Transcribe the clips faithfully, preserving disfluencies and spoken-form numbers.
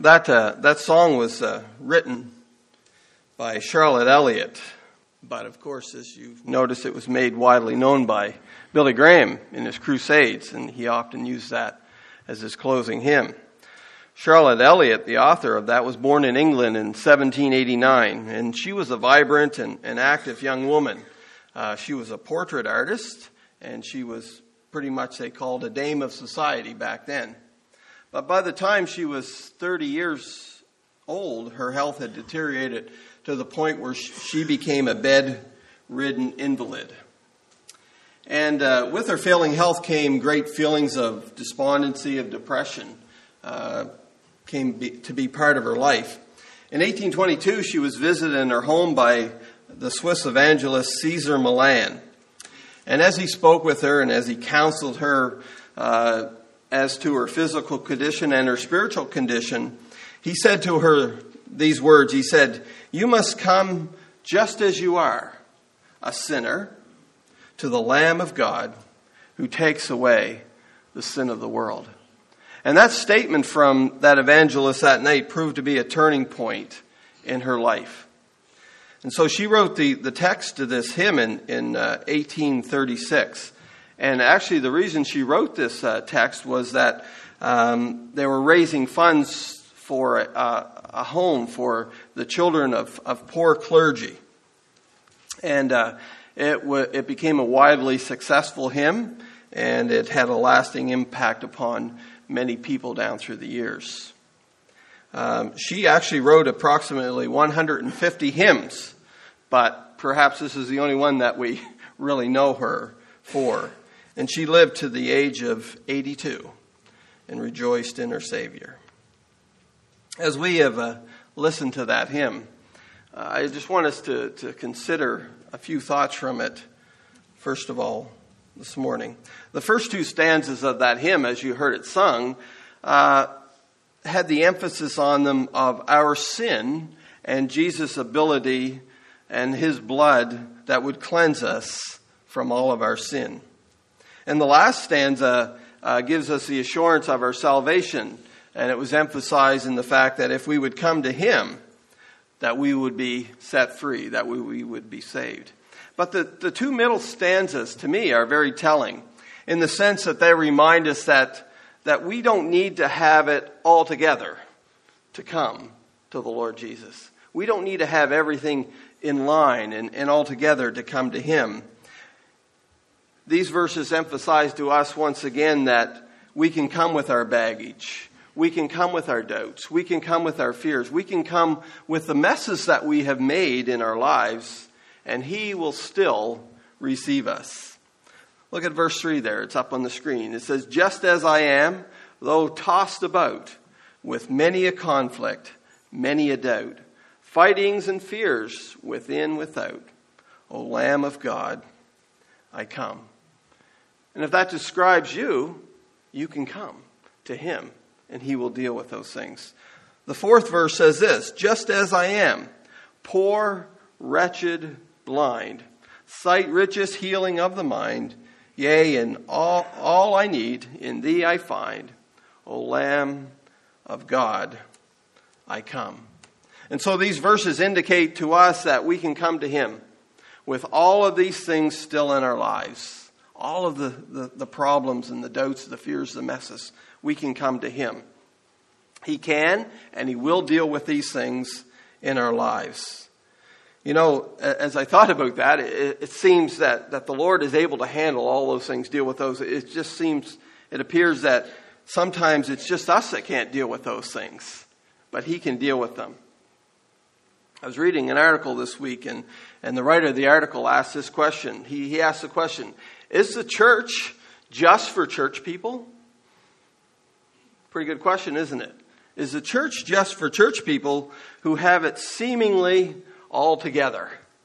That uh, that song was uh, written by Charlotte Elliott, but of course, as you've noticed, it was made widely known by Billy Graham in his crusades, and he often used that as his closing hymn. Charlotte Elliott, the author of that, was born in England in seventeen eighty-nine, and she was a vibrant and, and active young woman. Uh, she was a portrait artist, and she was pretty much, they called, a dame of society back then. But by the time she was thirty years old, her health had deteriorated to the point where she became a bedridden invalid. And uh, with her failing health came great feelings of despondency, of depression, uh, came be, to be part of her life. In eighteen twenty-two, she was visited in her home by the Swiss evangelist Cesar Millan. And as he spoke with her and as he counseled her uh, as to her physical condition and her spiritual condition, he said to her these words. He said, "You must come just as you are, a sinner, to the Lamb of God who takes away the sin of the world." And that statement from that evangelist that night proved to be a turning point in her life. And so she wrote the, the text to this hymn in, in uh, eighteen thirty-six. And actually the reason she wrote this uh, text was that um, they were raising funds for a, a home for the children of, of poor clergy. And uh, it, w- it became a widely successful hymn, and it had a lasting impact upon many people down through the years. Um, she actually wrote approximately one hundred fifty hymns, but perhaps this is the only one that we really know her for. And she lived to the age of eighty-two and rejoiced in her Savior. As we have uh, listened to that hymn, uh, I just want us to, to consider a few thoughts from it, first of all, this morning. The first two stanzas of that hymn, as you heard it sung, uh, had the emphasis on them of our sin and Jesus' ability and his blood that would cleanse us from all of our sin. And the last stanza uh, gives us the assurance of our salvation, and it was emphasized in the fact that if we would come to him, that we would be set free, that we, we would be saved. But the, the two middle stanzas, to me, are very telling in the sense that they remind us that, that we don't need to have it all together to come to the Lord Jesus. We don't need to have everything in line and, and all together to come to him. These verses emphasize to us once again that we can come with our baggage. We can come with our doubts. We can come with our fears. We can come with the messes that we have made in our lives, and he will still receive us. Look at verse three there. It's up on the screen. It says, "Just as I am, though tossed about with many a conflict, many a doubt, fightings and fears within, without, O Lamb of God, I come." And if that describes you, you can come to him, and he will deal with those things. The fourth verse says this, "Just as I am, poor, wretched, blind, sight richest healing of the mind, yea, and all, all I need in thee I find, O Lamb of God, I come." And so these verses indicate to us that we can come to him with all of these things still in our lives. All of the, the, the problems and the doubts, the fears, the messes, we can come to him. He can, and he will deal with these things in our lives. You know, as I thought about that, it, it seems that, that the Lord is able to handle all those things, deal with those. It just seems, it appears that sometimes it's just us that can't deal with those things, but he can deal with them. I was reading an article this week, and, and the writer of the article asked this question. He, he asked the question, is the church just for church people? Pretty good question, isn't it? Is the church just for church people who have it seemingly all together?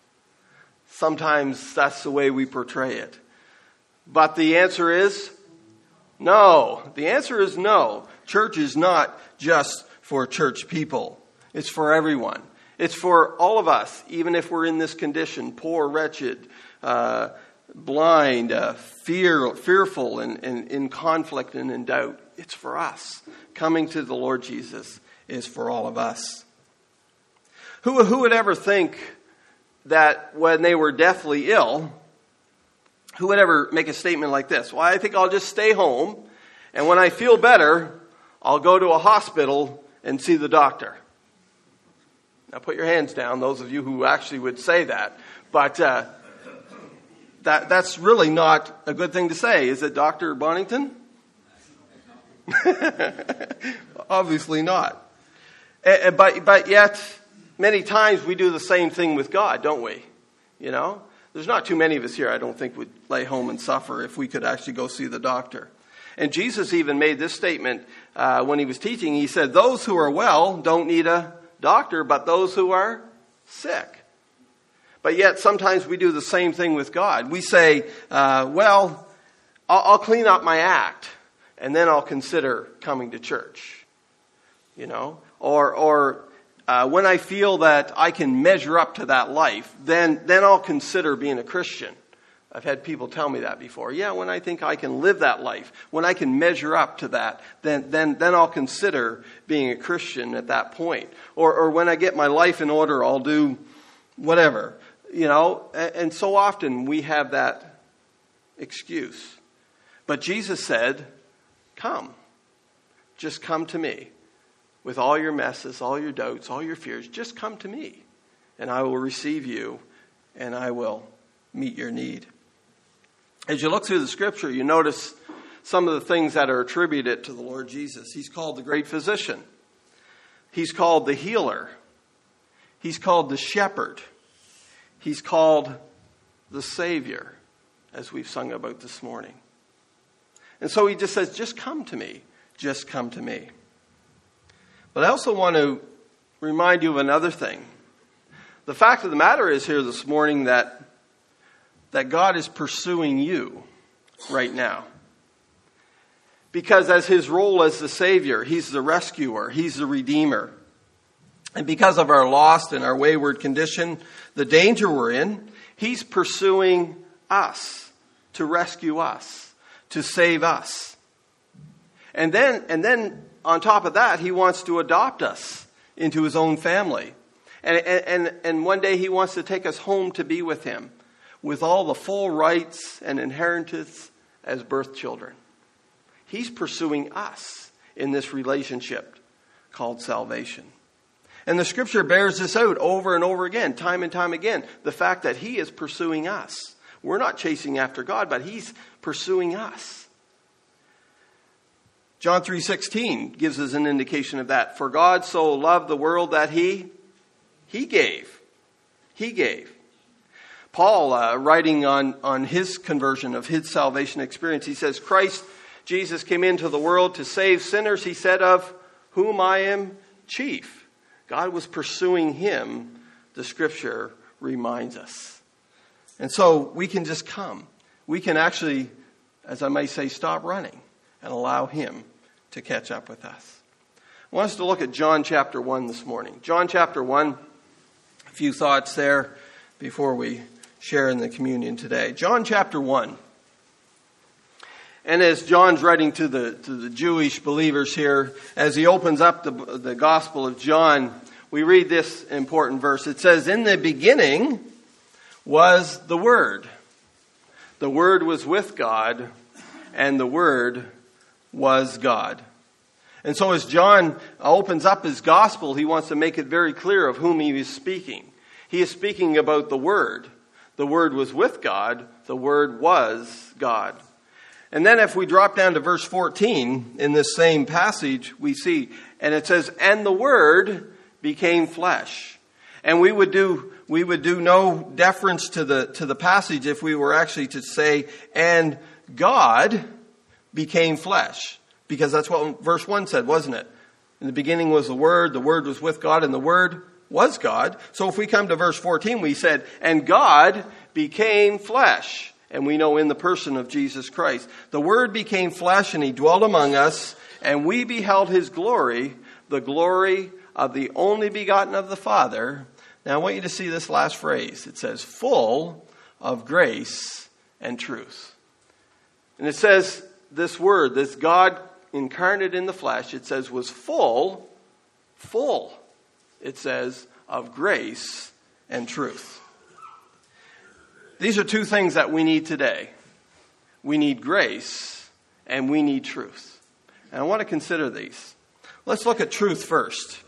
Sometimes that's the way we portray it. But the answer is no. The answer is no. Church is not just for church people. It's for everyone. It's for all of us, even if we're in this condition, poor, wretched, uh, blind, uh, fear, fearful, and in conflict and in doubt. It's for us. Coming to the Lord Jesus is for all of us. Who, who would ever think that when they were deathly ill, who would ever make a statement like this? Well, I think I'll just stay home, and when I feel better, I'll go to a hospital and see the doctor. Now put your hands down, those of you who actually would say that. But uh, that that's really not a good thing to say, is it, Doctor Bonington? Obviously not. Uh, but but yet, many times we do the same thing with God, don't we? You know? There's not too many of us here, I don't think, would lay home and suffer if we could actually go see the doctor. And Jesus even made this statement uh, when he was teaching. He said, those who are well don't need a doctor, but those who are sick. But yet sometimes we do the same thing with God. We say, uh, well, I'll, I'll clean up my act, and then I'll consider coming to church. You know? Or, or uh, when I feel that I can measure up to that life, then, then I'll consider being a Christian. I've had people tell me that before. Yeah, when I think I can live that life, when I can measure up to that, then then then I'll consider being a Christian at that point. Or or when I get my life in order, I'll do whatever. You know, and, and so often we have that excuse. But Jesus said, come. Just come to me. With all your messes, all your doubts, all your fears, just come to me. And I will receive you, and I will meet your need. As you look through the scripture, you notice some of the things that are attributed to the Lord Jesus. He's called the great physician. He's called the healer. He's called the shepherd. He's called the Savior, as we've sung about this morning. And so he just says, just come to me. Just come to me. But I also want to remind you of another thing. The fact of the matter is here this morning that that God is pursuing you right now. Because as his role as the Savior, he's the rescuer, he's the Redeemer. And because of our lost and our wayward condition, the danger we're in, he's pursuing us to rescue us, to save us. And then, and then on top of that, he wants to adopt us into his own family. And, and, and one day he wants to take us home to be with him, with all the full rights and inheritance as birth children. He's pursuing us in this relationship called salvation. And the scripture bears this out over and over again, time and time again. The fact that he is pursuing us. We're not chasing after God, but he's pursuing us. John three sixteen gives us an indication of that. For God so loved the world that he, he gave. He gave. Paul, uh, writing on, on his conversion of his salvation experience, he says, Christ Jesus came into the world to save sinners, he said, of whom I am chief. God was pursuing him, the scripture reminds us. And so we can just come. We can actually, as I might say, stop running and allow him to catch up with us. I want us to look at John chapter one this morning. John chapter one, a few thoughts there before we share in the communion today. John chapter one. And as John's writing to the to the Jewish believers here, as he opens up the, the Gospel of John, we read this important verse. It says, in the beginning was the Word. The Word was with God, and the Word was God. And so as John opens up his Gospel, he wants to make it very clear of whom he is speaking. He is speaking about the Word. The Word was with God. The Word was God. And then if we drop down to verse fourteen in this same passage, we see, and it says, and the Word became flesh. And we would do we would do no deference to the to the passage if we were actually to say, and God became flesh. Because that's what verse one said, wasn't it? In the beginning was the Word, the Word was with God, and the Word was God. So if we come to verse fourteen, we said, and God became flesh. And we know in the person of Jesus Christ. The Word became flesh and he dwelt among us, and we beheld his glory, the glory of the only begotten of the Father. Now I want you to see this last phrase. It says, full of grace and truth. And it says this word, this God incarnate in the flesh, it says was full full, it says, of grace and truth. These are two things that we need today. We need grace and we need truth. And I want to consider these. Let's look at truth first.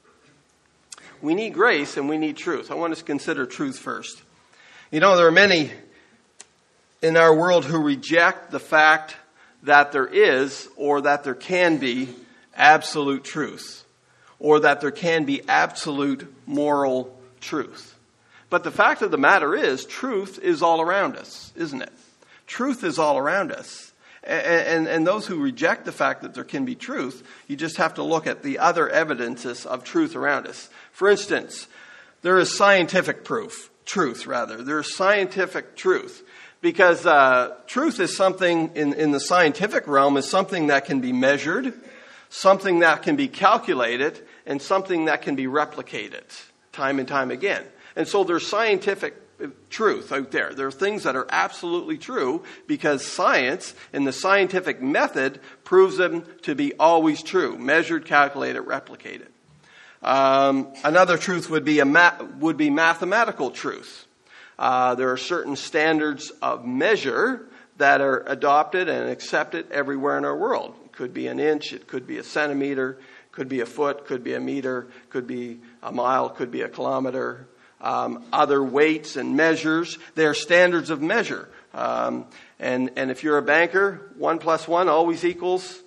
We need grace and we need truth. I want us to consider truth first. You know, there are many in our world who reject the fact that there is or that there can be absolute truth, or that there can be absolute moral truth. But the fact of the matter is, truth is all around us, isn't it? Truth is all around us. And, and, and those who reject the fact that there can be truth, you just have to look at the other evidences of truth around us. For instance, there is scientific proof, truth rather. There is scientific truth. Because uh, truth is something in, in the scientific realm is something that can be measured, something that can be calculated, and something that can be replicated time and time again. And so there's scientific truth out there. There are things that are absolutely true because science, in the scientific method, proves them to be always true. Measured, calculated, replicated. Um, another truth would be a ma- would be mathematical truth. Uh, there are certain standards of measure that are adopted and accepted everywhere in our world. It could be an inch, it could be a centimeter, could be a foot, could be a meter, could be a mile, could be a kilometer. Um, other weights and measures, they're standards of measure. Um, and, and if you're a banker, one plus one always equals,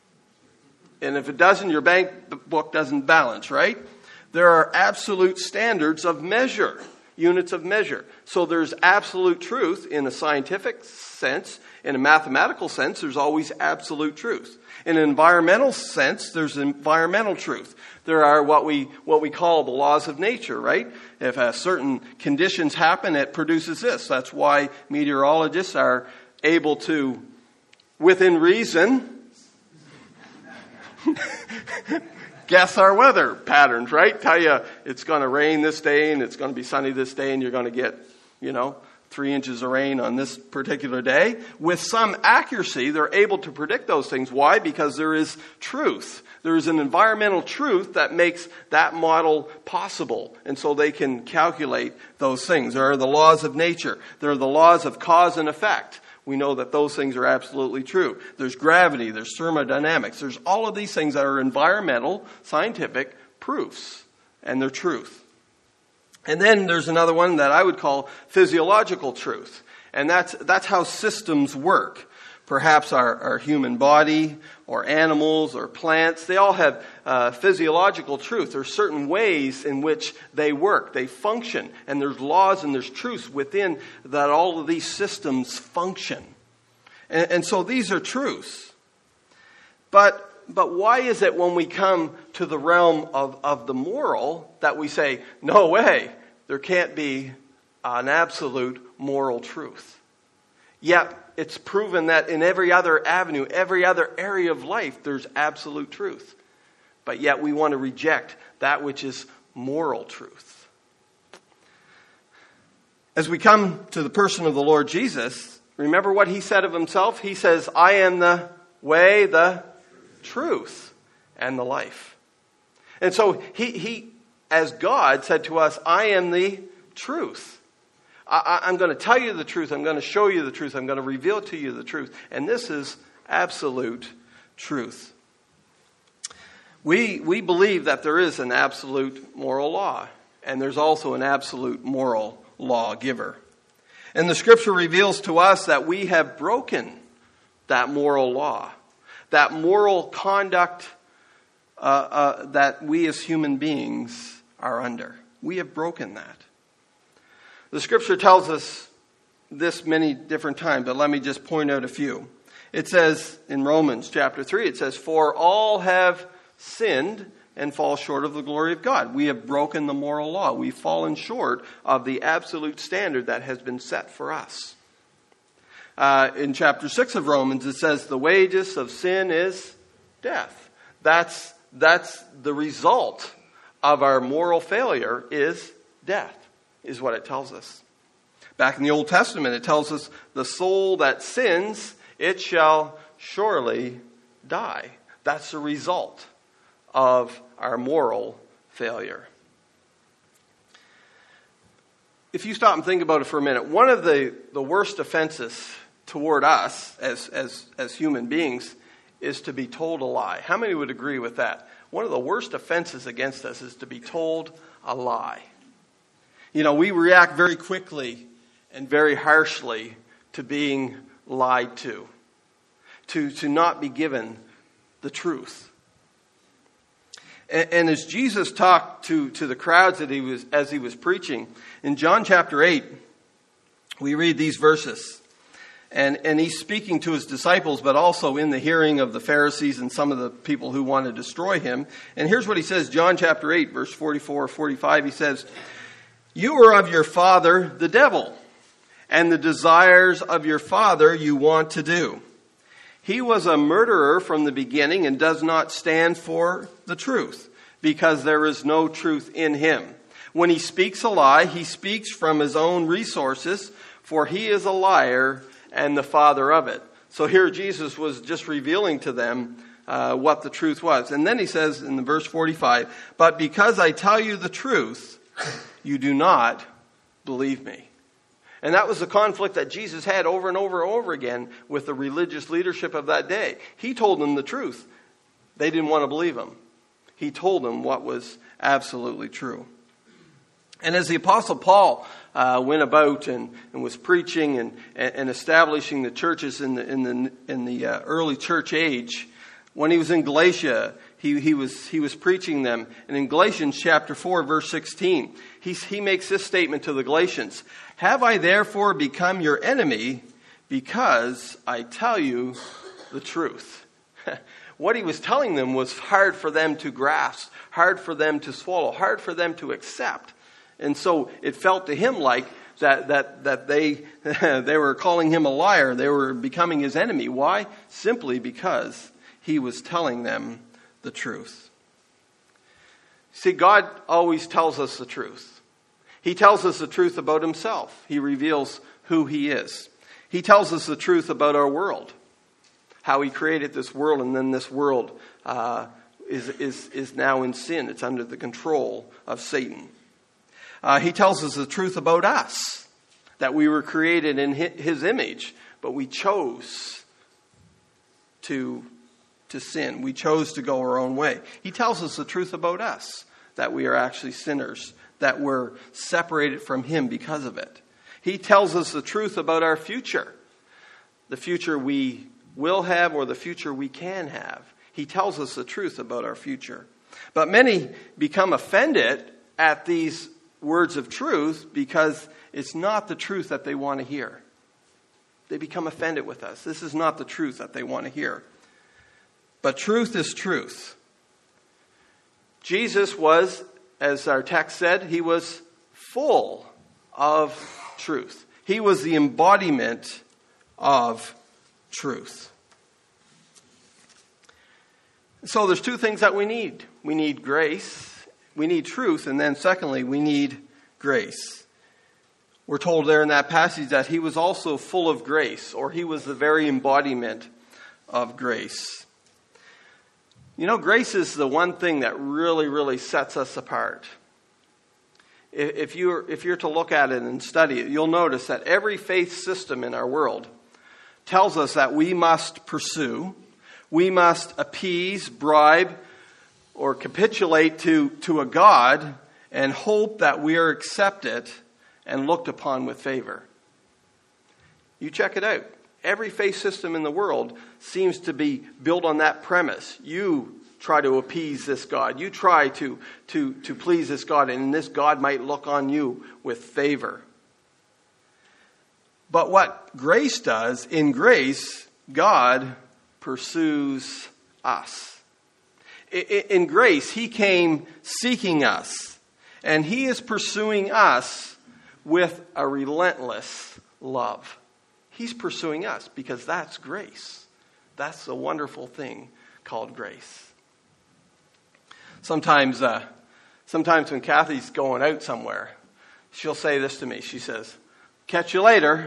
and if it doesn't, your bank book doesn't balance, right? There are absolute standards of measure. Units of measure. So there's absolute truth in a scientific sense. In a mathematical sense, there's always absolute truth. In an environmental sense, there's environmental truth. There are what we what we call the laws of nature, right? If uh, certain conditions happen, it produces this. That's why meteorologists are able to, within reason, guess our weather patterns, right? Tell you it's going to rain this day and it's going to be sunny this day and you're going to get, you know, three inches of rain on this particular day. With some accuracy, they're able to predict those things. Why? Because there is truth. There is an environmental truth that makes that model possible. And so they can calculate those things. There are the laws of nature. There are the laws of cause and effect. We know that those things are absolutely true. There's gravity, there's thermodynamics, there's all of these things that are environmental, scientific proofs, and they're truth. And then there's another one that I would call physiological truth, and that's that's how systems work. Perhaps our, our human body, or animals, or plants, they all have uh, physiological truth. There's certain ways in which they work, they function, and there's laws and there's truths within that all of these systems function. And, and so these are truths. But but why is it when we come to the realm of, of the moral that we say, no way, there can't be an absolute moral truth? Yet, it's proven that in every other avenue, every other area of life, there's absolute truth. But yet we want to reject that which is moral truth. As we come to the person of the Lord Jesus, remember what he said of himself? He says, I am the way, the truth, and the life. And so he, he as God, said to us, I am the truth. I, I'm going to tell you the truth. I'm going to show you the truth. I'm going to reveal to you the truth. And this is absolute truth. We we believe that there is an absolute moral law. And there's also an absolute moral lawgiver. And the scripture reveals to us that we have broken that moral law. That moral conduct uh, uh, that we as human beings are under. We have broken that. The scripture tells us this many different times, but let me just point out a few. It says in Romans chapter three, it says, for all have sinned and fall short of the glory of God. We have broken the moral law. We've fallen short of the absolute standard that has been set for us. Uh, in chapter six of Romans, it says the wages of sin is death. That's, that's the result of our moral failure is death. Is what it tells us. Back in the Old Testament, it tells us the soul that sins, it shall surely die. That's the result of our moral failure. If you stop and think about it for a minute, one of the, the worst offenses toward us as, as, as human beings is to be told a lie. How many would agree with that? One of the worst offenses against us is to be told a lie. You know, we react very quickly and very harshly to being lied to, to, to not be given the truth. And, and as Jesus talked to, to the crowds that he was, as he was preaching, in John chapter eight, we read these verses. And, and he's speaking to his disciples, but also in the hearing of the Pharisees and some of the people who want to destroy him. And here's what he says, John chapter eight, verse forty-four, forty-five. He says, "You are of your father, the devil, and the desires of your father you want to do. He was a murderer from the beginning and does not stand for the truth, because there is no truth in him. When he speaks a lie, he speaks from his own resources, for he is a liar and the father of it." So here Jesus was just revealing to them uh, what the truth was. And then he says in the verse forty-five, "But because I tell you the truth, you do not believe me." And that was the conflict that Jesus had over and over and over again with the religious leadership of that day. He told them the truth. They didn't want to believe him. He told them what was absolutely true. And as the Apostle Paul uh, went about and, and was preaching and, and establishing the churches in the in the in the uh, early church age, when he was in Galatia, he he was he was preaching them. And in Galatians chapter four, verse sixteen, he he makes this statement to the Galatians: "Have I therefore become your enemy because I tell you the truth?" What he was telling them was hard for them to grasp, hard for them to swallow, hard for them to accept. And so it felt to him like that that that they they were calling him a liar. They were becoming his enemy. Why? Simply because he was telling them the truth. See, God always tells us the truth. He tells us the truth about himself. He reveals who he is. He tells us the truth about our world, how he created this world, and then this world uh, is is is now in sin. It's under the control of Satan. Uh, he tells us the truth about us, that we were created in his image, but we chose to, to sin. We chose to go our own way. He tells us the truth about us, that we are actually sinners, that we're separated from him because of it. He tells us the truth about our future, the future we will have or the future we can have. He tells us the truth about our future. But many become offended at these words of truth because it's not the truth that they want to hear. They become offended with us. This is not the truth that they want to hear. But truth is truth. Jesus was, as our text said, he was full of truth. He was the embodiment of truth. So there's two things that we need. We need grace. We need truth, and then secondly, we need grace. We're told there in that passage that he was also full of grace, or he was the very embodiment of grace. You know, grace is the one thing that really, really sets us apart. If you're, if you're to look at it and study it, you'll notice that every faith system in our world tells us that we must pursue, we must appease, bribe, or capitulate to, to a God and hope that we are accepted and looked upon with favor. You check it out. Every faith system in the world seems to be built on that premise. You try to appease this God. You try to, to, to please this God, and this God might look on you with favor. But what grace does, in grace, God pursues us. In grace, he came seeking us, and he is pursuing us with a relentless love. He's pursuing us because that's grace. That's the wonderful thing called grace. Sometimes, uh, sometimes when Kathy's going out somewhere, she'll say this to me. She says, "Catch you later."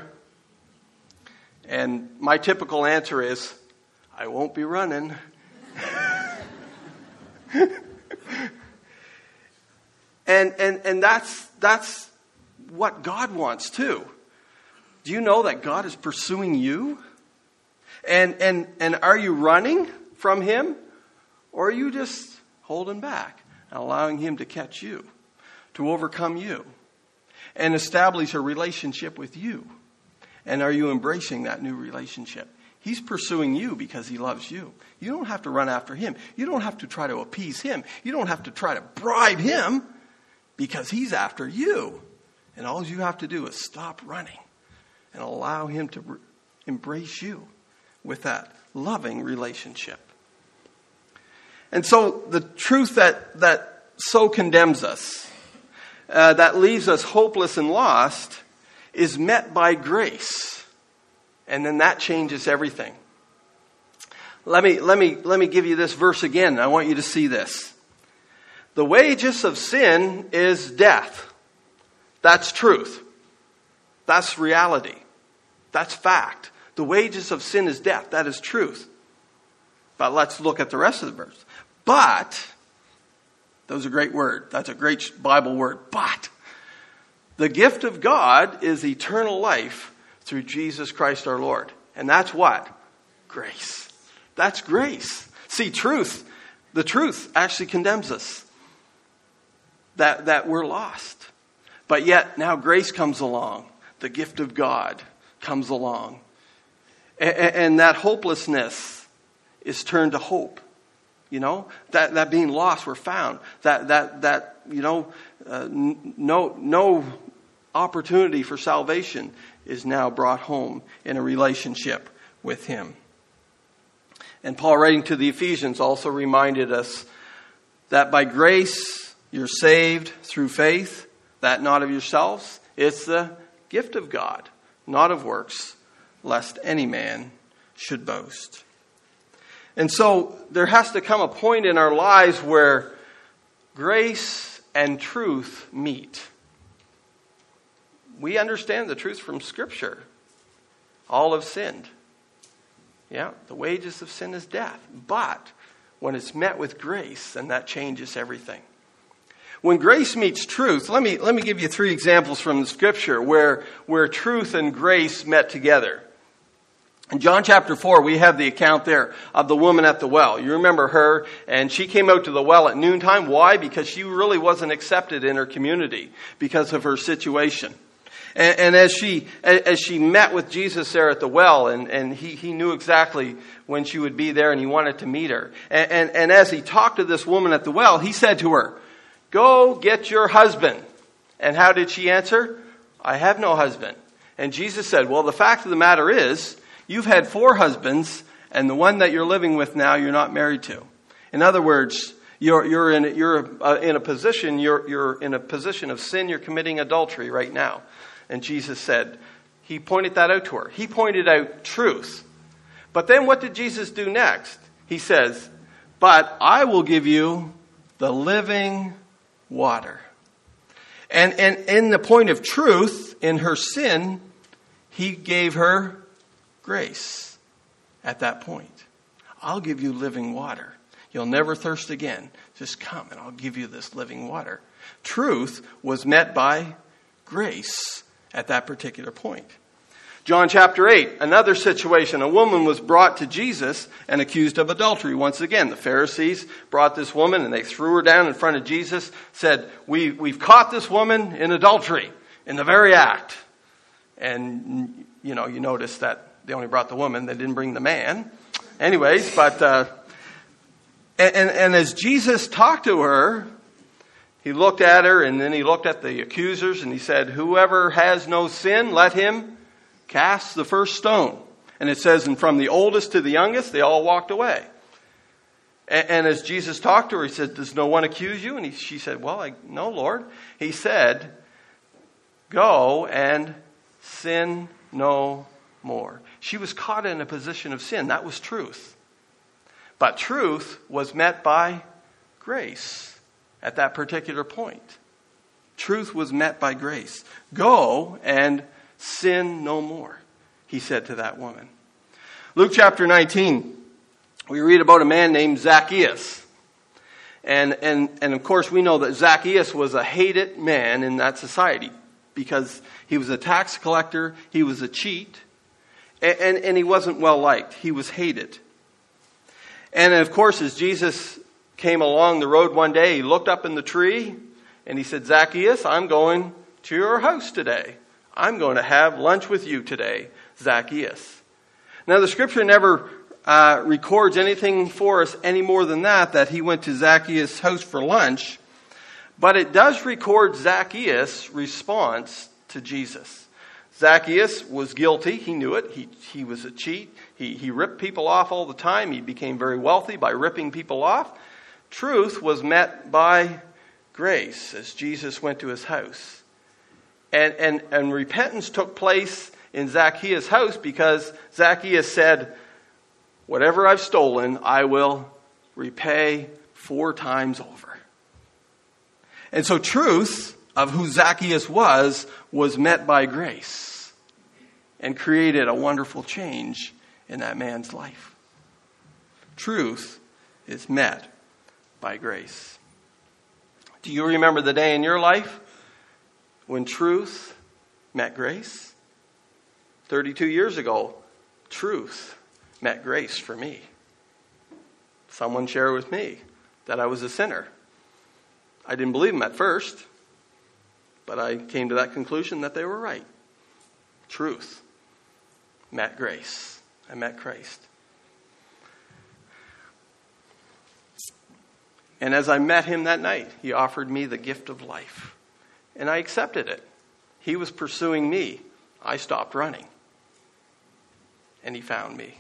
And my typical answer is, "I won't be running." and and and that's that's what God wants too. Do you know that God is pursuing you? And and and are you running from him, or are you just holding back and allowing him to catch you, to overcome you, and establish a relationship with you? And are you embracing that new relationship? He's pursuing you because he loves you. You don't have to run after him. You don't have to try to appease him. You don't have to try to bribe him, because he's after you. And all you have to do is stop running and allow him to re- embrace you with that loving relationship. And so the truth that, that so condemns us, uh, that leaves us hopeless and lost, is met by grace. And then that changes everything. Let me, let me, let me give you this verse again. I want you to see this. The wages of sin is death. That's truth. That's reality. That's fact. The wages of sin is death. That is truth. But let's look at the rest of the verse. But, that was a great word. That's a great Bible word. But, the gift of God is eternal life through Jesus Christ our Lord. And that's what? Grace. That's grace. See, truth, the truth actually condemns us. That, that we're lost. But yet, now grace comes along. The gift of God comes along. And, and that hopelessness is turned to hope. You know, that, that being lost, we're found. That, that, that you know, uh, no, no opportunity for salvation is now brought home in a relationship with him. And Paul, writing to the Ephesians, also reminded us that by grace you're saved through faith, that not of yourselves. It's the gift of God, not of works, lest any man should boast. And so there has to come a point in our lives where grace and truth meet. We understand the truth from Scripture. All have sinned. Yeah, the wages of sin is death. But when it's met with grace, then that changes everything. When grace meets truth, let me let me give you three examples from the Scripture where, where truth and grace met together. In John chapter four, we have the account there of the woman at the well. You remember her, and she came out to the well at noontime. Why? Because she really wasn't accepted in her community because of her situation. And, and as she as she met with Jesus there at the well, and, and he, he knew exactly when she would be there, and he wanted to meet her. And, and, and as he talked to this woman at the well, he said to her, "Go get your husband." And how did she answer? "I have no husband." And Jesus said, "Well, the fact of the matter is, you've had four husbands, and the one that you're living with now, you're not married to." In other words, you're you're in you're uh, in a position you're you're in a position of sin. You're committing adultery right now. And Jesus said, he pointed that out to her. He pointed out truth. But then what did Jesus do next? He says, "But I will give you the living water." And and in the point of truth, in her sin, he gave her grace at that point. "I'll give you living water. You'll never thirst again. Just come and I'll give you this living water." Truth was met by grace at that particular point. John chapter eight, another situation. A woman was brought to Jesus and accused of adultery. Once again, the Pharisees brought this woman and they threw her down in front of Jesus, said, we, we've caught this woman in adultery, in the very act. And, you know, you notice that they only brought the woman, they didn't bring the man. Anyways, but, uh, and, and, and as Jesus talked to her, he looked at her and then he looked at the accusers and he said, "Whoever has no sin, let him cast the first stone." And it says, and from the oldest to the youngest, they all walked away. And, and as Jesus talked to her, he said, "Does no one accuse you?" And he, she said, "Well, I, no, Lord." He said, "Go and sin no more." She was caught in a position of sin. That was truth. But truth was met by grace at that particular point. Truth was met by grace. "Go and sin no more," he said to that woman. Luke chapter nineteen, we read about a man named Zacchaeus. And, and, and of course, we know that Zacchaeus was a hated man in that society because he was a tax collector, he was a cheat, and, and, and he wasn't well liked. He was hated. And of course, as Jesus came along the road one day, he looked up in the tree and he said, Zacchaeus, I'm going to your house today. I'm going to have lunch with you today, Zacchaeus. Now, the scripture never uh, records anything for us any more than that, that he went to Zacchaeus' house for lunch. But it does record Zacchaeus' response to Jesus. Zacchaeus was guilty. He knew it. He, he was a cheat. He, he ripped people off all the time. He became very wealthy by ripping people off. Truth was met by grace as Jesus went to his house. And, and, and repentance took place in Zacchaeus' house because Zacchaeus said, whatever I've stolen, I will repay four times over. And so truth of who Zacchaeus was, was met by grace and created a wonderful change in that man's life. Truth is met by grace. Do you remember the day in your life when truth met grace? thirty-two years ago, truth met grace for me. Someone shared with me that I was a sinner. I didn't believe them at first, but I came to that conclusion that they were right. Truth met grace. I met Christ. And as I met him that night, he offered me the gift of life. And I accepted it. He was pursuing me. I stopped running. And he found me.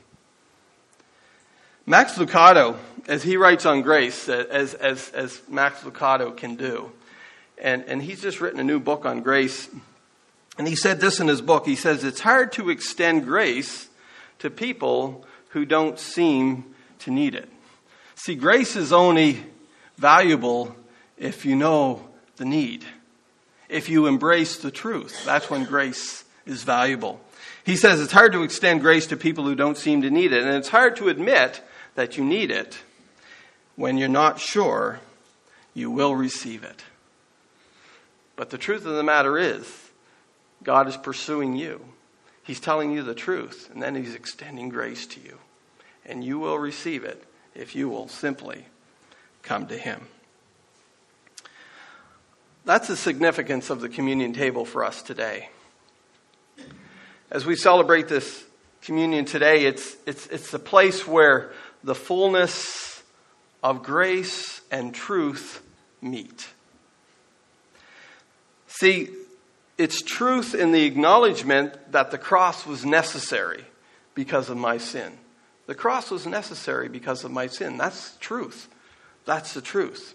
Max Lucado, as he writes on grace, as as as Max Lucado can do, and, and he's just written a new book on grace, and he said this in his book. He says, it's hard to extend grace to people who don't seem to need it. See, grace is only valuable if you know the need. If you embrace the truth, that's when grace is valuable. He says it's hard to extend grace to people who don't seem to need it. And it's hard to admit that you need it when you're not sure you will receive it. But the truth of the matter is, God is pursuing you. He's telling you the truth, and then he's extending grace to you. And you will receive it if you will simply come to him. That's the significance of the communion table for us today. As we celebrate this communion today, it's it's it's a place where the fullness of grace and truth meet. See, it's truth in the acknowledgement that the cross was necessary because of my sin. The cross was necessary because of my sin. That's truth. That's the truth.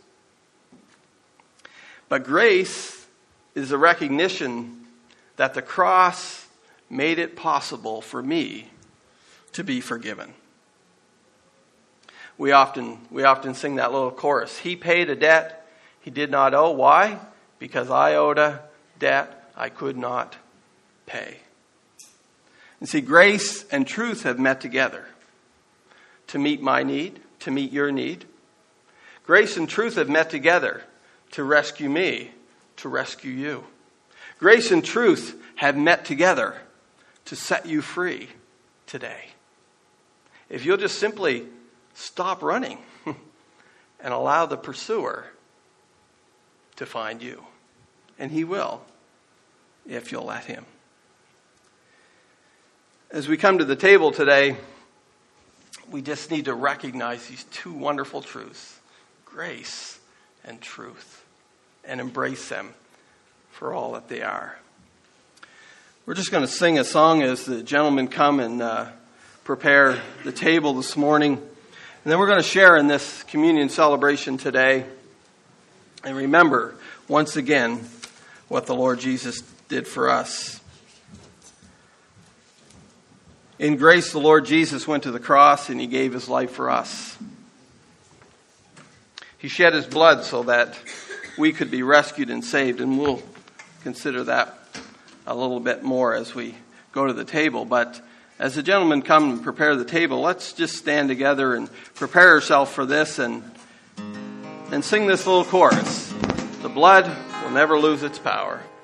But grace is a recognition that the cross made it possible for me to be forgiven. We often we often sing that little chorus. He paid a debt he did not owe. Why? Because I owed a debt I could not pay. And see, grace and truth have met together to meet my need, to meet your need. Grace and truth have met together to rescue me, to rescue you. Grace and truth have met together to set you free today. If you'll just simply stop running and allow the pursuer to find you. And he will, if you'll let him. As we come to the table today, we just need to recognize these two wonderful truths, grace and truth, and embrace them for all that they are. We're just going to sing a song as the gentlemen come and uh, prepare the table this morning. And then we're going to share in this communion celebration today. And remember, once again, what the Lord Jesus did for us. In grace, the Lord Jesus went to the cross and he gave his life for us. He shed his blood so that we could be rescued and saved. And we'll consider that a little bit more as we go to the table. But as the gentlemen come and prepare the table, let's just stand together and prepare ourselves for this. And and sing this little chorus. The blood will never lose its power.